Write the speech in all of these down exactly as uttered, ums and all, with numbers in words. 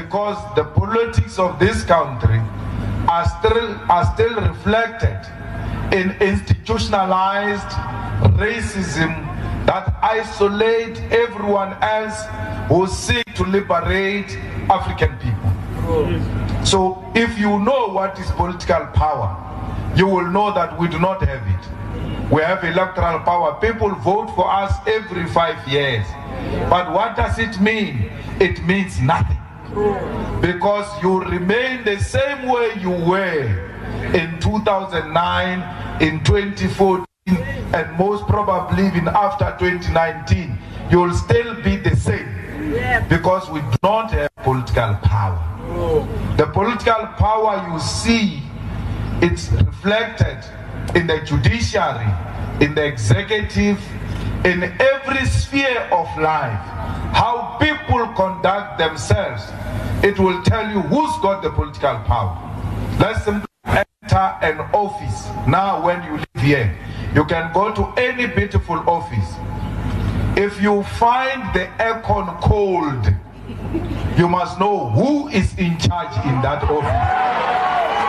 because the politics of this country are still, are still reflected in institutionalized racism that isolate everyone else who seek to liberate African people. So if you know what is political power, you will know that we do not have it. We have electoral power. People vote for us every five years. But what does it mean? It means nothing. Because you remain the same way you were in two thousand nine, in twenty fourteen, and most probably even after twenty nineteen, you'll still be the same. Because we do not have political power. The political power you see, it's reflected in the judiciary, in the executive, in every sphere of life. How people conduct themselves, it will tell you who's got the political power. Let's simply enter an office. Now when you live here, you can go to any beautiful office. If you find the aircon cold, you must know who is in charge in that office.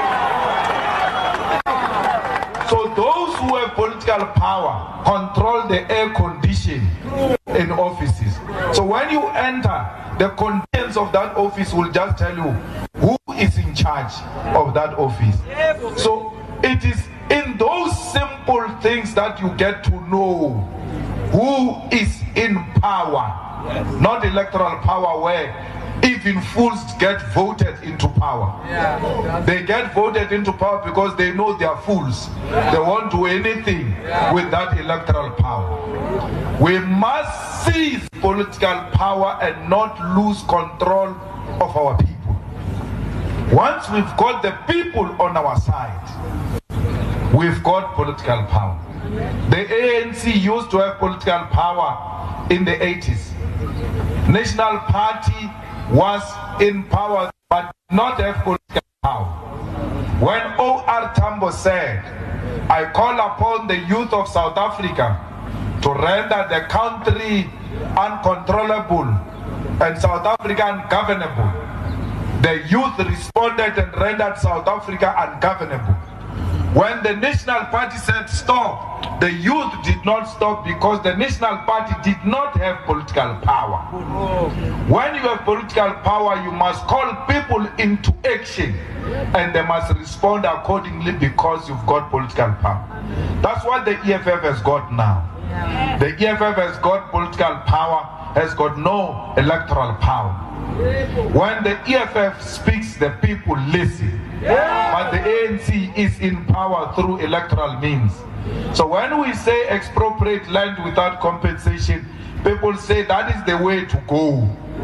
So those who have political power control the air condition in offices. So when you enter, the contents of that office will just tell you who is in charge of that office. So it is in those simple things that you get to know who is in power, not electoral power where even fools get voted into power. They get voted into power because they know they are fools. They won't do anything with that electoral power. We must seize political power and not lose control of our people. Once we've got the people on our side, we've got political power. The A N C used to have political power in the eighties. National Party was in power but not have political power. When O R Tambo said, I call upon the youth of South Africa to render the country uncontrollable and South Africa ungovernable, the youth responded and rendered South Africa ungovernable. When the National Party said stop, the youth did not stop because the National Party did not have political power. When you have political power, you must call people into action and they must respond accordingly because you've got political power. That's what the E F F has got now. The E F F has got political power, has got no electoral power. When the E F F speaks, the people listen. But the A N C is in power through electoral means. So when we say expropriate land without compensation, people say that is the way to go.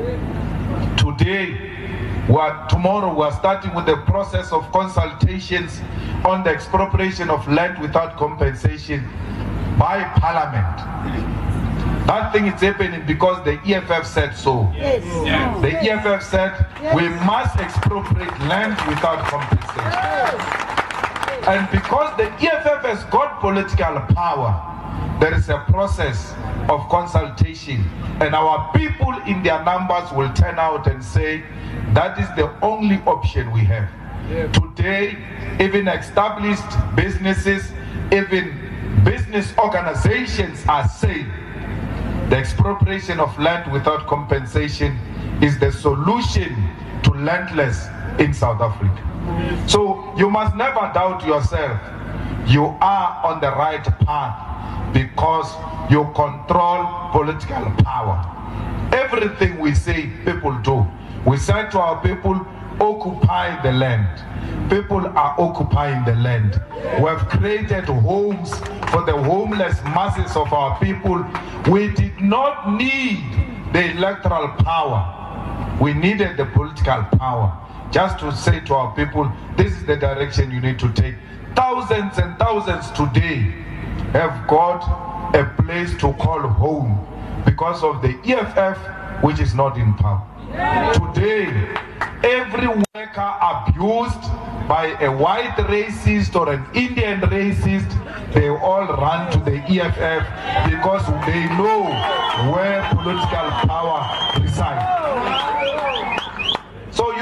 Today, we are, tomorrow we are starting with the process of consultations on the expropriation of land without compensation by Parliament. That thing is happening because the E F F said so. Yes. Yes. The E F F said yes. We must expropriate land without compensation. Yes. And because the E F F has got political power, there is a process of consultation, and our people in their numbers will turn out and say that is the only option we have. Yes. Today, even established businesses, even business organizations are saying the expropriation of land without compensation is the solution to landless in South Africa. So you must never doubt yourself. You are on the right path because you control political power. Everything we say, people do. We say to our people, occupy the land. People are occupying the land. We have created homes for the homeless masses of our people. We did not need the electoral power. We needed the political power just to say to our people, this is the direction you need to take. Thousands and thousands today have got a place to call home because of the E F F, which is not in power. Today, every worker abused by a white racist or an Indian racist, they all run to the E F F because they know where political power resides. So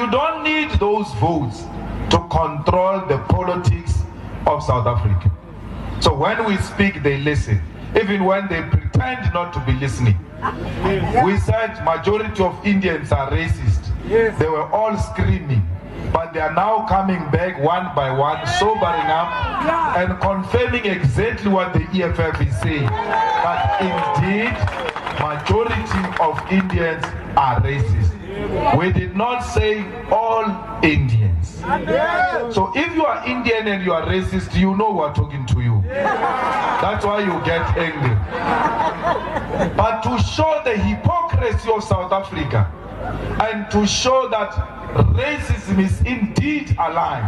votes to control the politics of South Africa. So when we speak, they listen, even when they pretend not to be listening. We said majority of Indians are racist. They were all screaming, but they are now coming back one by one, sobering up and confirming exactly what the E F F is saying, that indeed majority of Indians are racist. We did not say all Indians. So if you are Indian and you are racist, you know we're talking to you. That's why you get angry. But to show the hypocrisy of South Africa and to show that racism is indeed alive,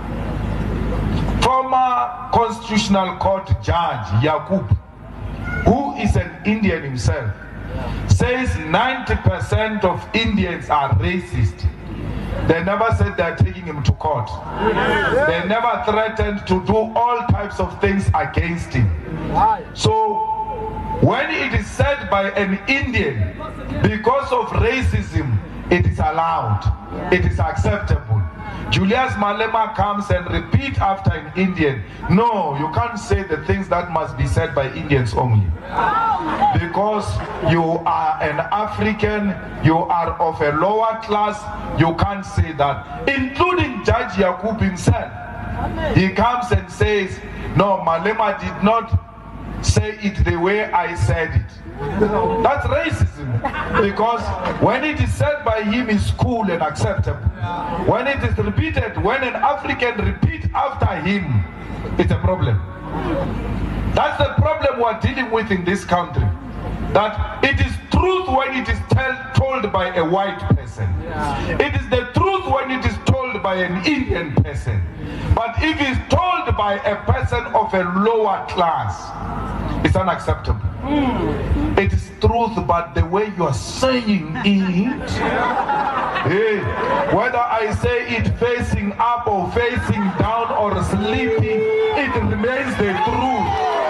former Constitutional Court Judge Yaqub, who is an Indian himself, says ninety percent of Indians are racist. They never said they're taking him to court. They never threatened to do all types of things against him. So when it is said by an Indian, because of racism, it is allowed, it is acceptable. Julius Malema comes and repeat after an Indian. No, you can't say the things that must be said by Indians only. Because you are an African, you are of a lower class, you can't say that. Including Judge Yaqub himself. He comes and says, no, Malema did not say it the way I said it. That's racism, because when it is said by him is cool and acceptable. When it is repeated, when an African repeats after him, it's a problem. That's the problem we're dealing with in this country. That it is truth when it is tell, told by a white person. It is the truth when it is told by an Indian person. But if it's told by a person of a lower class, it's unacceptable. Mm. It is truth, but the way you are saying it, hey, whether I say it facing up or facing down or sleeping, it remains the truth.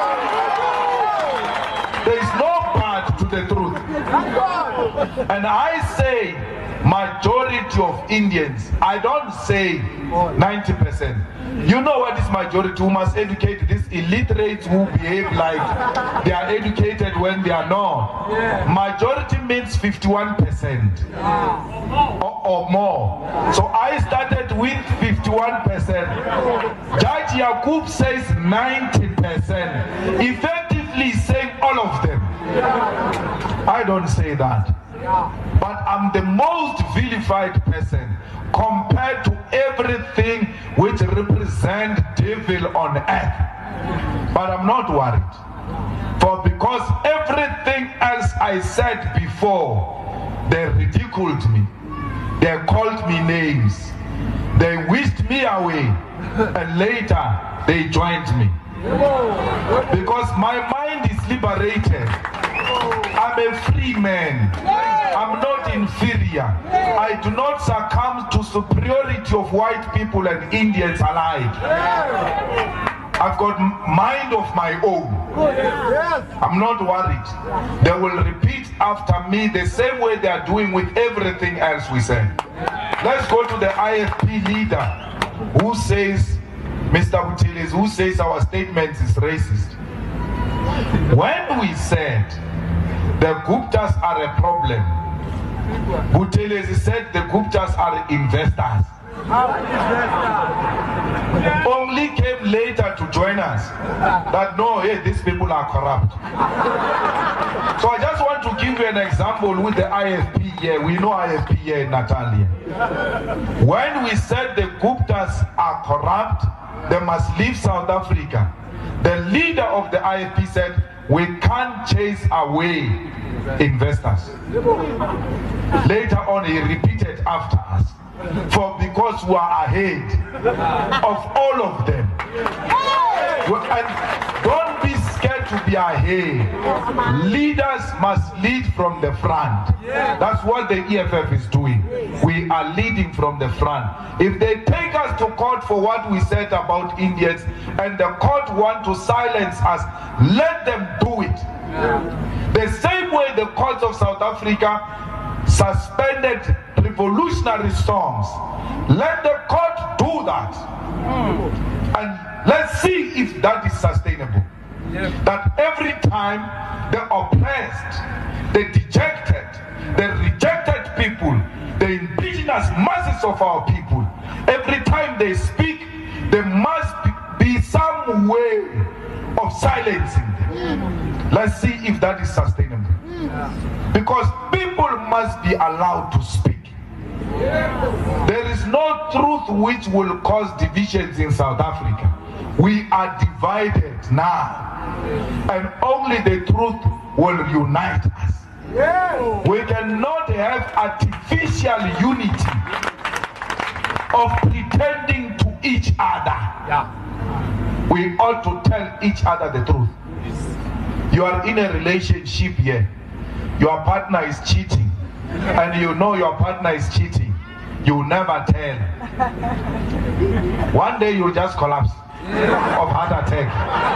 There is no part to the truth. And I say majority of Indians, I don't say ninety percent. You know what is majority? Who must educate these illiterates who behave like they are educated when they are not. Majority means fifty-one percent or, or more. So I started with fifty-one percent. Judge Yaqub says ninety percent. Effectively saying all of them. I don't say that. But I'm the most vilified person compared to everything which represents devil on earth. But I'm not worried. For because everything else I said before, they ridiculed me. They called me names. They wished me away. And later, they joined me. Because my mind is liberated. I'm a free man. I'm not inferior. I do not succumb to superiority of white people and Indians alike. I've got mind of my own. I'm not worried. They will repeat after me the same way they are doing with everything else we say. Let's go to the I F P leader who says, Mister Buthelezi, who says our statement is racist. When we said the Guptas are a problem, Buthelezi said the Guptas are investors. Only came later to join us that no, hey, these people are corrupt. So I just want to give you an example with the I F P here. We know I F P here in Natalia. When we said the Guptas are corrupt, they must leave South Africa, the leader of the I F P said, we can't chase away investors. Later on, he repeated after us, for because we are ahead of all of them. And don't be scared to be ahead. Leaders must lead from the front. That's what the E F F is doing. We are leading from the front. If they take us to court for what we said about Indians and the court want to silence us, let them do it. The same way the courts of South Africa suspended revolutionary songs. Let the court do that. And let's see if that is sustainable. Yeah. That every time the oppressed, the dejected, the rejected people, the indigenous masses of our people, every time they speak, there must be some way of silencing them. Let's see if that is sustainable. Because people must be allowed to speak. There is no truth which will cause divisions in South Africa. We are divided now, and only the truth will unite us. We cannot have artificial unity of pretending to each other. We ought to tell each other the truth. You are in a relationship here. Your partner is cheating, and you know your partner is cheating. You never tell. One day you'll just collapse of heart attack.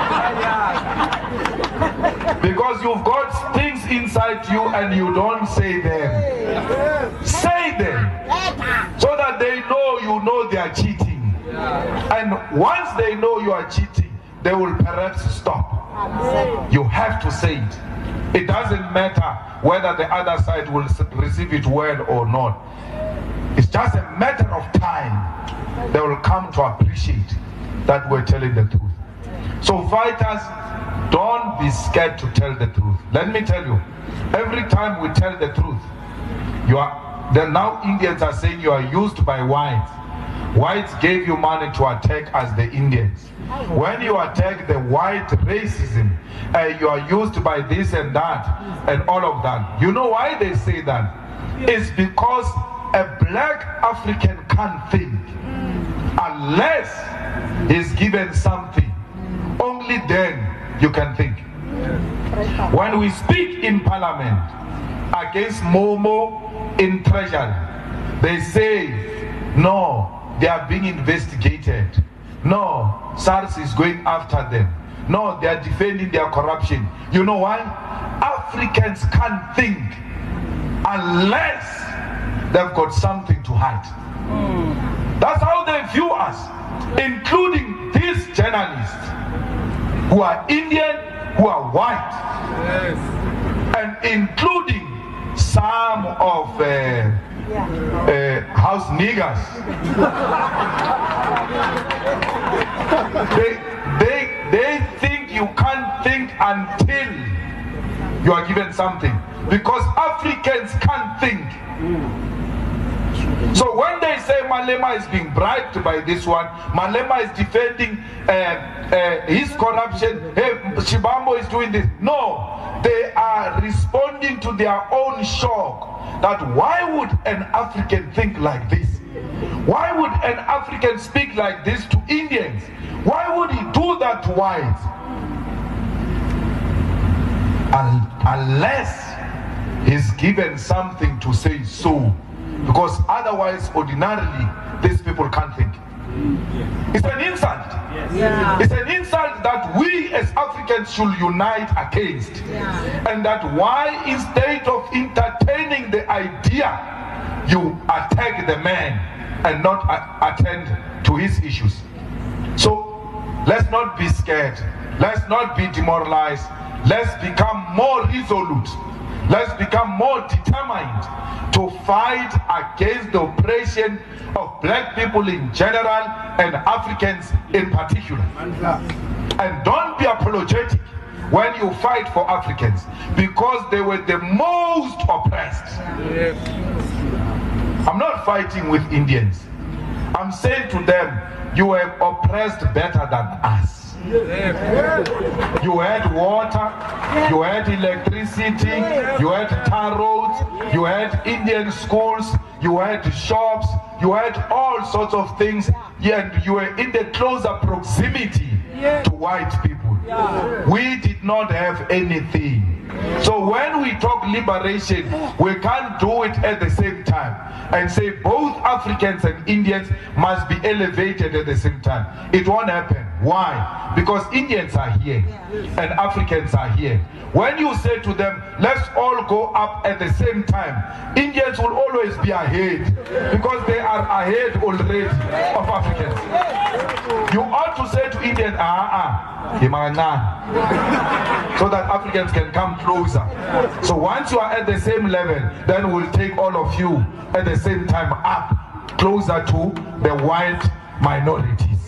Because you've got things inside you and you don't say them. Say them so that they know you know they are cheating. And once they know you are cheating, they will perhaps stop. You have to say it. It doesn't matter whether the other side will receive it well or not. It's just a matter of time. They will come to appreciate that we're telling the truth. So fighters, don't be scared to tell the truth. Let me tell you, every time we tell the truth, you are, then now Indians are saying you are used by whites. Whites gave you money to attack as the Indians. When you attack the white racism, uh, you are used by this and that and all of that. You know why they say that? It's because a black African can't think unless he's given something. Only then you can think. When we speak in parliament against Momo in Treasury, they say, no, they are being investigated. No, SARS is going after them. No, they are defending their corruption. You know why? Africans can't think unless they've got something to hide. Mm. That's how they view us, including these journalists who are Indian, who are white, yes, and including some of uh, uh, house niggers. they, they, they think you can't think until you are given something, because Africans can't think. Mm. So when they say Malema is being bribed by this one, Malema is defending uh, uh, his corruption, hey, Shibambo is doing this. No, they are responding to their own shock that why would an African think like this? Why would an African speak like this to Indians? Why would he do that to whites? Unless he's given something to say so. Because otherwise, ordinarily, these people can't think. It's an insult. Yeah. It's an insult that we as Africans should unite against. Yeah. And that why, instead of entertaining the idea, you attack the man and not attend to his issues. So let's not be scared. Let's not be demoralized. Let's become more resolute. Let's become more determined to fight against the oppression of black people in general and Africans in particular. And don't be apologetic when you fight for Africans, because they were the most oppressed. I'm not fighting with Indians. I'm saying to them, you were oppressed better than us. You had water, you had electricity, you had tar roads, you had Indian schools, you had shops, you had all sorts of things, and you were in the closer proximity to white people. We did not have anything. So when we talk liberation, we can't do it at the same time and say both Africans and Indians must be elevated at the same time. It won't happen. Why? Because Indians are here and Africans are here. When you say to them, let's all go up at the same time, Indians will always be ahead because they are ahead already of Africans. You ought to say to Indians, ah, ah, so that Africans can come closer. So once you are at the same level, then we'll take all of you at the same time up closer to the white minorities.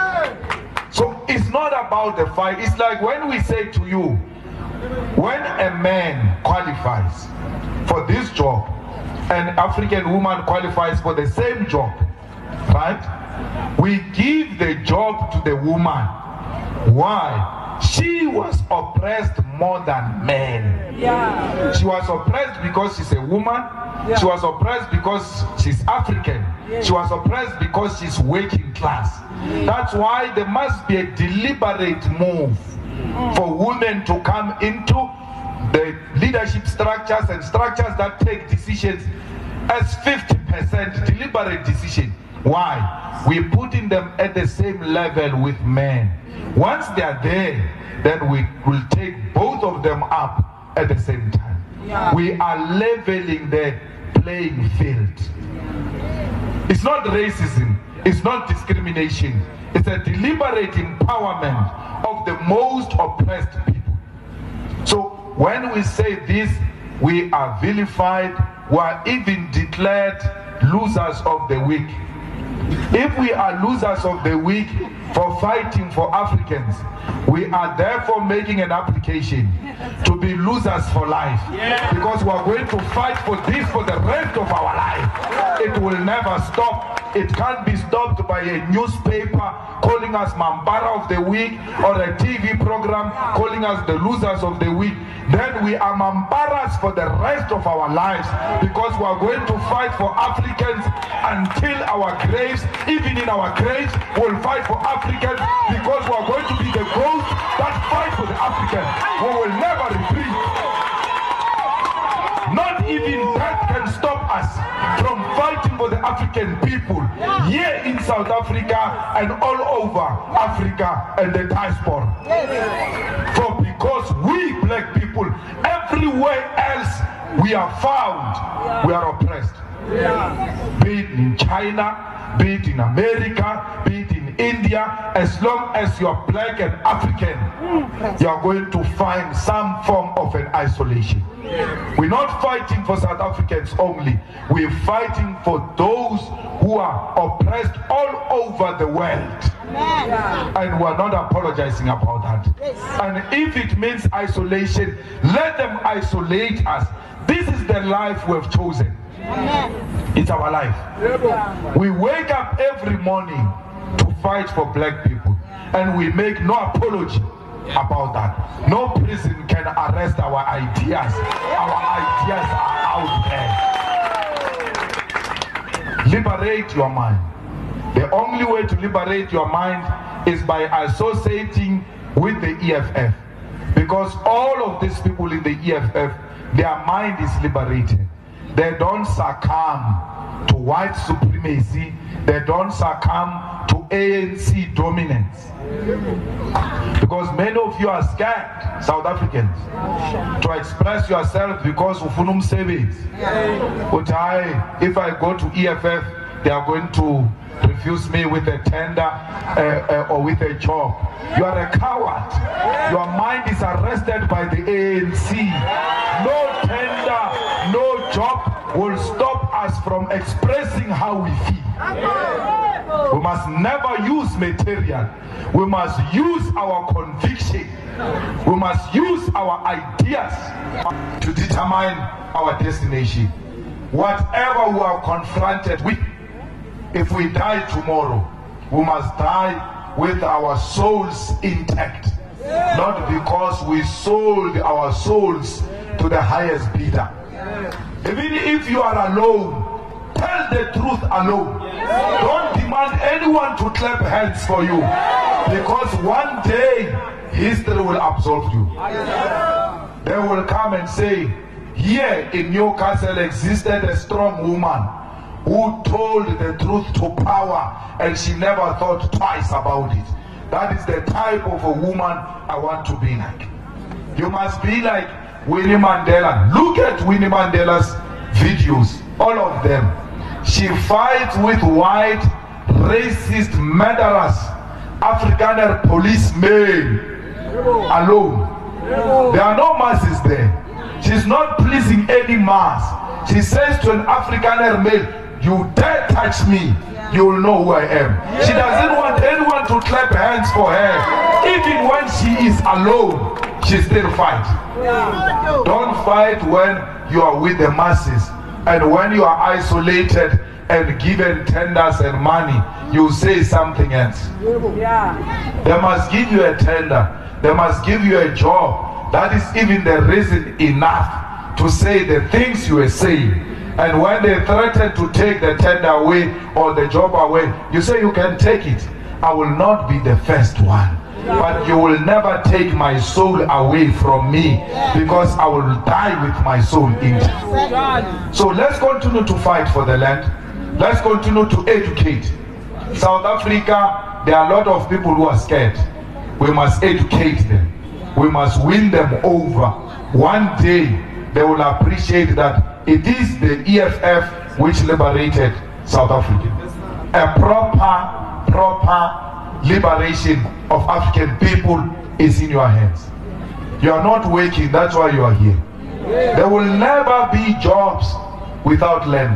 So it's not about the fight. It's like when we say to you, when a man qualifies for this job, an African woman qualifies for the same job, right? We give the job to the woman. Why? She was oppressed more than men. Yeah. She was oppressed because she's a woman. Yeah. She was oppressed because she's African. Yeah. She was oppressed because she's working class. Yeah. That's why there must be a deliberate move for women to come into the leadership structures and structures that take decisions as fifty percent deliberate decision. Why? We're putting them at the same level with men. Once they are there, then we will take both of them up at the same time. Yeah. We are leveling the playing field. It's not racism. It's not discrimination. It's a deliberate empowerment of the most oppressed people. So when we say this, we are vilified. We are even declared losers of the week. If we are losers of the week for fighting for Africans, we are therefore making an application to be losers for life. Yeah. Because we are going to fight for this for the rest of our life. It will never stop. It can't be stopped by a newspaper calling us Mambara of the week or a T V program calling us the losers of the week. Then we are Mambaras for the rest of our lives, because we are going to fight for Africans until our graves. Even in our graves, we'll fight for Africans, because we are going to be the ghosts that fight for the Africans. We will never retreat. Not even that can stop us from fighting for the African people here in South Africa and all over Africa and the diaspora. For because we black people, everywhere else we are found, we are oppressed. Be it in China, be it in America, be it in India, as long as you are black and African, you are going to find some form of an isolation. We're not fighting for South Africans only. We're fighting for those who are oppressed all over the world. And we're not apologizing about that. And if it means isolation, let them isolate us. This is the life we've chosen. It's our life. We wake up every morning to fight for black people, and we make no apology about that. No prison can arrest our ideas. Our ideas are out there. Liberate your mind. The only way to liberate your mind is by associating with the E F F, because all of these people in the E F F, their mind is liberated. They don't succumb to white supremacy. They don't succumb to A N C dominance. Because many of you are scared, South Africans, to express yourself because of unum savings. But I, if I go to E F F, they are going to refuse me with a tender uh, uh, or with a job. You are a coward. Your mind is arrested by the A N C. No tender, no job will stop us from expressing how we feel. We must never use material. We must use our conviction. We must use our ideas to determine our destination. Whatever we are confronted with, if we die tomorrow, we must die with our souls intact. Not because we sold our souls to the highest bidder. Even if you are alone, tell the truth alone. Don't demand anyone to clap hands for you, because one day history will absolve you. they will come and say, here in Newcastle existed a strong woman who told the truth to power and she never thought twice about it. That is the type of a woman I want to be like. You must be like Winnie Mandela. Look at Winnie Mandela's videos, all of them. She fights with white, racist, murderers, Afrikaner policemen alone. There are no masses there. She's not pleasing any mass. She says to an Afrikaner male, you dare touch me, you will know who I am. She doesn't want anyone to clap hands for her. Even when she is alone, she still fights. Don't fight when you are with the masses. And when you are isolated and given tenders and money, you say something else. They must give you a tender. They must give you a job. That is even the reason enough to say the things you are saying. And when they threaten to take the tender away or the job away, you say you can take it. I will not be the first one. But you will never take my soul away from me, because I will die with my soul in it. So let's continue to fight for the land. Let's continue to educate. South Africa, there are a lot of people who are scared. We must educate them. We must win them over. One day they will appreciate that it is the E F F which liberated South Africa. A proper, proper liberation of African people is in your hands. You are not working, that's why you are here. There will never be jobs without land.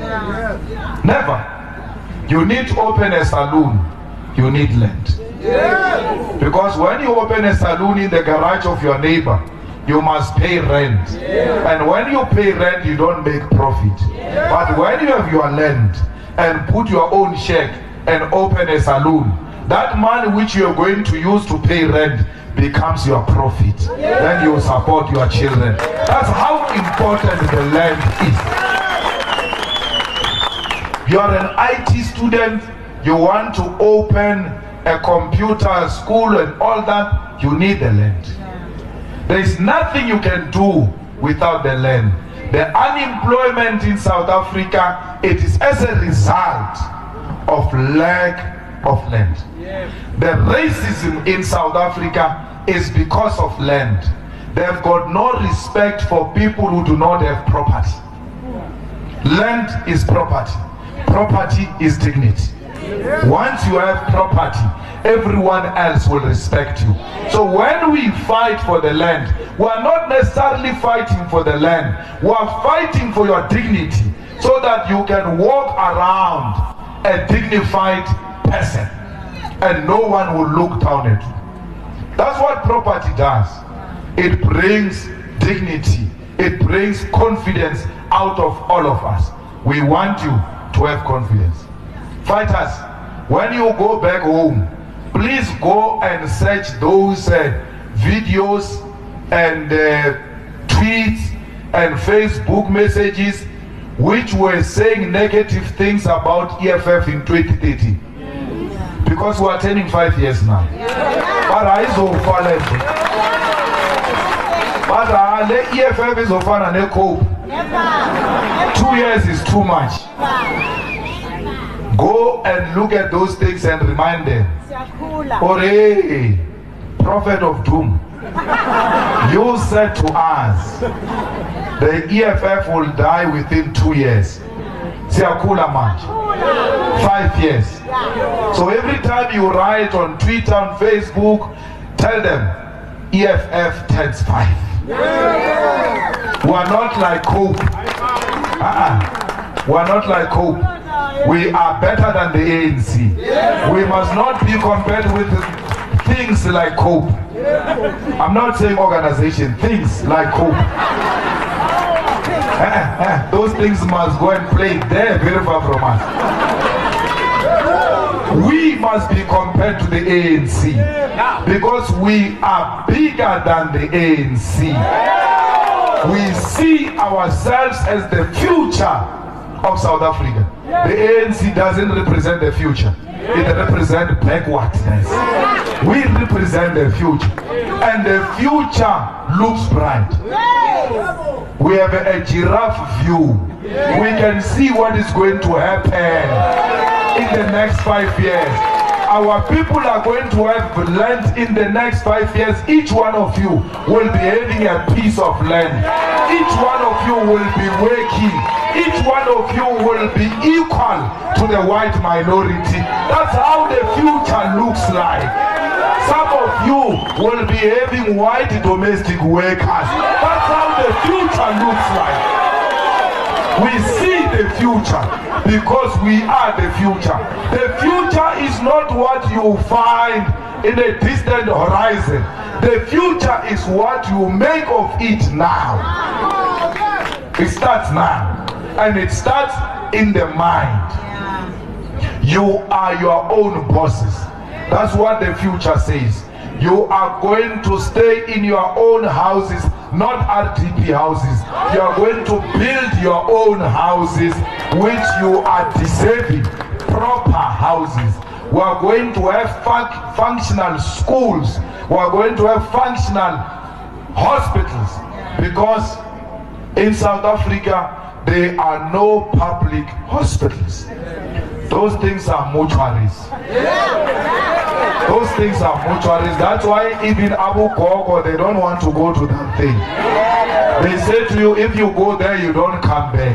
Never. You need to open a saloon, you need land. Because when you open a saloon in the garage of your neighbor, you must pay rent. And when you pay rent, you don't make profit. But when you have your land and put your own check and open a saloon, that money which you are going to use to pay rent becomes your profit. Then you support your children. That's how important the land is. You are an I T student, you want to open a computer school and all that, you need the land. There is nothing you can do without the land. The unemployment in South Africa, it is as a result of lack of land. The racism in South Africa is because of land. They've got no respect for people who do not have property. Land is property. Property is dignity. Once you have property, everyone else will respect you. So when we fight for the land, we are not necessarily fighting for the land. We are fighting for your dignity, so that you can walk around a dignified person and no one will look down at you. That's what property does. It brings dignity. It brings confidence out of all of us. We want you to have confidence. Fighters, when you go back home, please go and search those uh, videos and uh, tweets and Facebook messages which were saying negative things about E F F in twenty thirty. Because we are turning five years now. But I so But the E F F is of fun and a cope. Two years is too much. Go and look at those things and remind them. Or hey, prophet of doom, you said to us the E F F will die within two years. Siakula much. Five years. So every time you write on Twitter, on Facebook, tell them E F F turns five. We are not like Cope. Uh-uh. We are not like Cope. We are better than the A N C. We must not be compared with things like Cope. I'm not saying organization, things like Cope. Those things must go and play there, very far from us. We must be compared to the A N C because we are bigger than the A N C. We see ourselves as the future of South Africa. The A N C doesn't represent the future. It represents backwardness. We represent the future. And the future looks bright. We have a, a giraffe view. We can see what is going to happen in the next five years. Our people are going to have land in the next five years. Each one of you will be having a piece of land. Each one of you will be working. Each one of you will be equal to the white minority. That's how the future looks like. Some of you will be having white domestic workers. That's how the future looks like. We see the future because we are the future. The future is not what you find in a distant horizon. The future is what you make of it now. It starts now. And it starts in the mind. You are your own bosses. That's what the future says. You are going to stay in your own houses, not R D P houses. You are going to build your own houses, which you are deserving, proper houses. We are going to have fun functional schools. We are going to have functional hospitals, because in South Africa there are no public hospitals. Those things are mortuaries. Those things are mortuaries. That's why even Abu Koko, they don't want to go to that thing. They say to you, if you go there, you don't come back.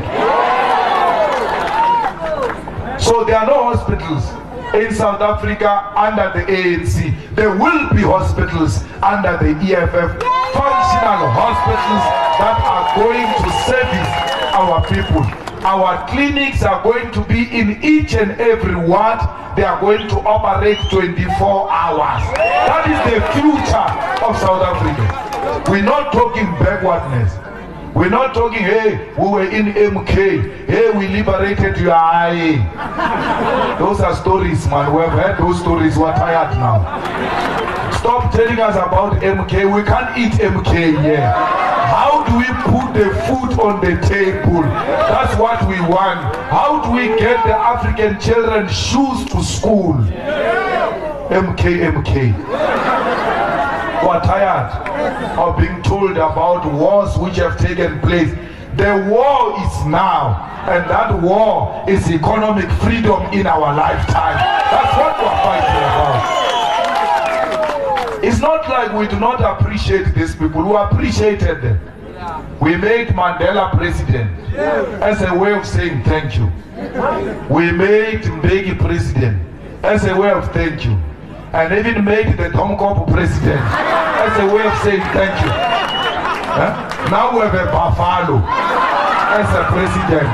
So there are no hospitals in South Africa under the A N C. There will be hospitals under the E F F. Functional hospitals that are going to service our people. Our clinics are going to be in each and every ward. They are going to operate twenty-four hours. That is the future of South Africa. We're not talking backwardness. We're not talking, hey, we were in M K. Hey, we liberated your I A. Those are stories, man. We have heard those stories. We're tired now. Stop telling us about M K. We can't eat M K here. How do we put the food on the table? That's what we want. How do we get the African children shoes to school? M K, M K. We're tired of being told about wars which have taken place. The war is now, and that war is economic freedom in our lifetime. That's what we're fighting about. It's not like we do not appreciate these people. We appreciated them. We made Mandela president as a way of saying thank you. We made Mbeki president as a way of thank you. And even made the Tom Kopu president as a way of saying thank you. Huh? Now we have a Buffalo as a president.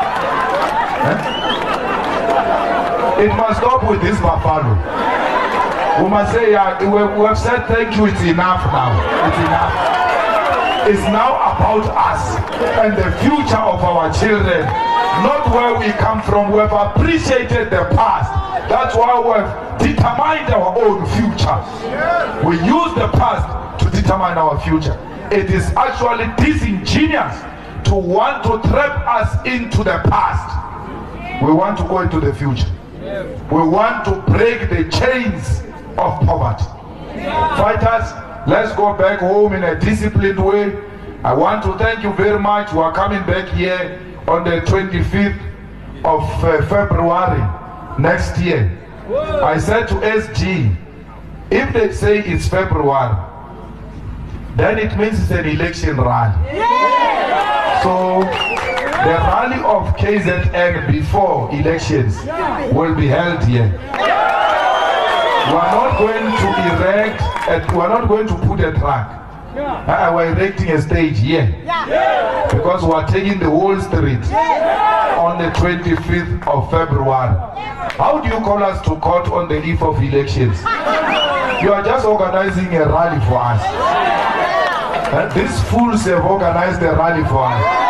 Huh? It must stop with this Buffalo. We must say, yeah, we, we have said thank you, it's enough now. It's enough. It's now about us and the future of our children, not where we come from. We have appreciated the past. That's why we have determined our own future. We use the past to determine our future. It is actually disingenuous to want to trap us into the past. We want to go into the future. We want to break the chains of poverty. Fighters, let's go back home in a disciplined way. I want to thank you very much. We are coming back here on the twenty-fifth of uh, February next year. I said to S G, if they say it's February, then it means it's an election rally. So the rally of K Z N before elections will be held here. We are not going to erect, a, we are not going to put a track. Uh, we are erecting a stage here. Because we are taking the whole street on the twenty-fifth of February. How do you call us to court on the eve of elections? You are just organizing a rally for us. Uh, these fools have organized a rally for us.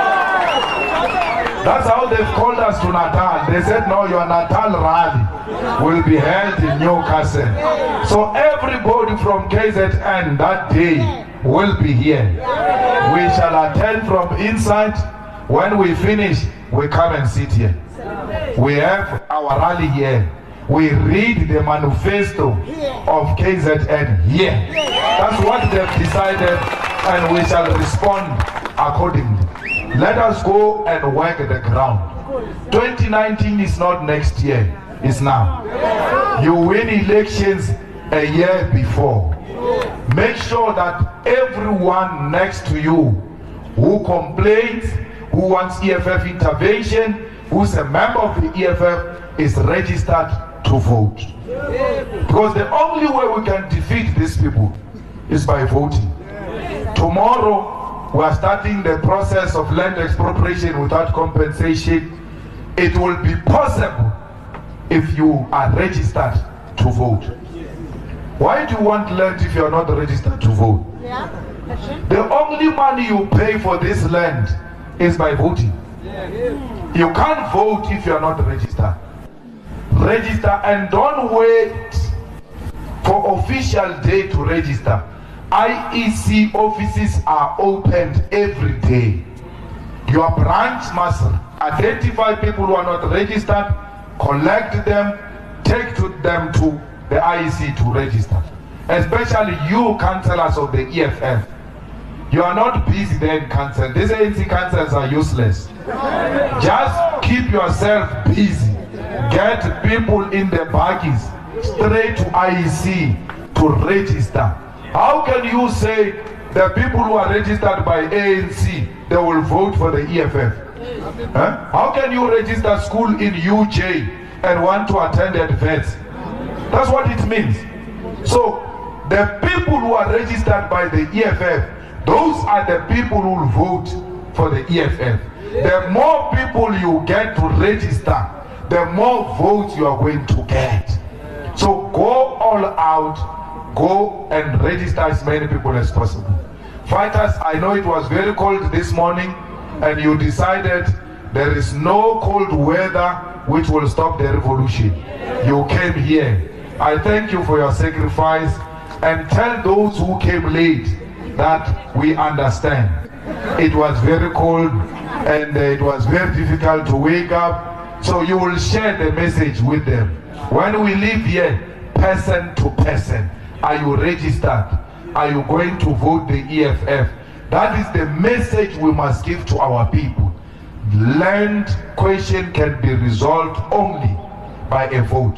That's how they've called us to Natal. They said, no, your Natal rally will be held in Newcastle. So everybody from K Z N that day will be here. We shall attend from inside. When we finish, we come and sit here. We have our rally here. We read the manifesto of K Z N here. That's what they've decided, and we shall respond accordingly. Let us go and work the ground. twenty nineteen is not next year, it's now. You win elections a year before. Make sure that everyone next to you who complains, who wants E F F intervention, who's a member of the E F F is registered to vote. Because the only way we can defeat these people is by voting. Tomorrow we are starting the process of land expropriation without compensation. It will be possible if you are registered to vote. Why do you want land if you are not registered to vote? Yeah. The only money you pay for this land is by voting. You can't vote if you are not registered. Register, and don't wait for official day to register. I E C offices are opened every day. Your branch must identify people who are not registered, collect them, take to them to the I E C to register. Especially you councillors of the E F F. You are not busy there in council. These A N C councils are useless. Just keep yourself busy. Get people in the buggies straight to I E C to register. How can you say the people who are registered by A N C, they will vote for the E F F? Huh? How can you register school in U J and want to attend advance? That's what it means. So the people who are registered by the E F F, those are the people who will vote for the E F F. The more people you get to register, the more votes you are going to get. So go all out, go and register as many people as possible. Fighters, I know it was very cold this morning, and you decided there is no cold weather which will stop the revolution. You came here. I thank you for your sacrifice, and tell those who came late that we understand. It was very cold and it was very difficult to wake up. So you will share the message with them. When we live here, person to person, are you registered? Are you going to vote the E F F? That is the message we must give to our people. Land question can be resolved only by a vote.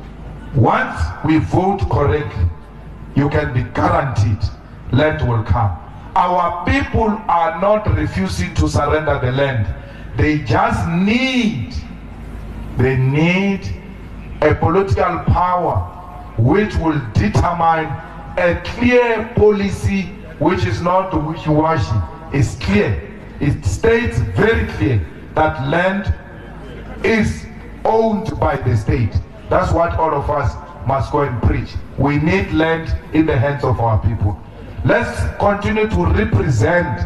Once we vote correctly, you can be guaranteed land will come. Our people are not refusing to surrender the land. They just need They need a political power which will determine a clear policy which is not wishy-washy. It's clear. It states very clear that land is owned by the state. That's what all of us must go and preach. We need land in the hands of our people. Let's continue to represent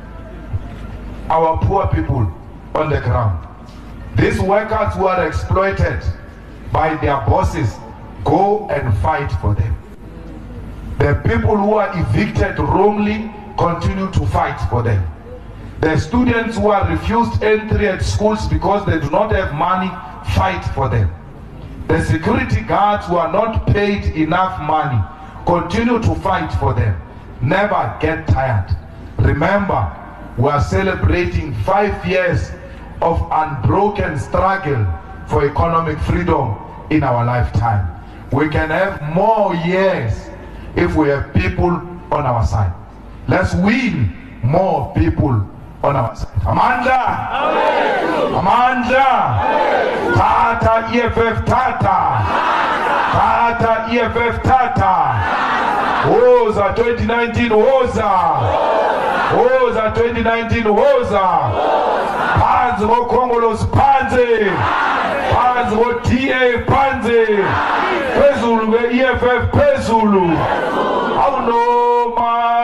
our poor people on the ground. These workers who are exploited by their bosses, go and fight for them. The people who are evicted wrongly, continue to fight for them. The students who are refused entry at schools because they do not have money, fight for them. The security guards who are not paid enough money, continue to fight for them. Never get tired. Remember, we are celebrating five years of unbroken struggle for economic freedom in our lifetime. We can have more years if we have people on our side. Let's win more people on our side. Amanda! Amanda! Tata E F F Tata! Tata E F F Tata! Woza twenty nineteen Woza! Woza twenty nineteen Woza! Panzi go Congolose Panzi! Panzi go T A Panzi! Pezulu E F F Pezulu! Auno ma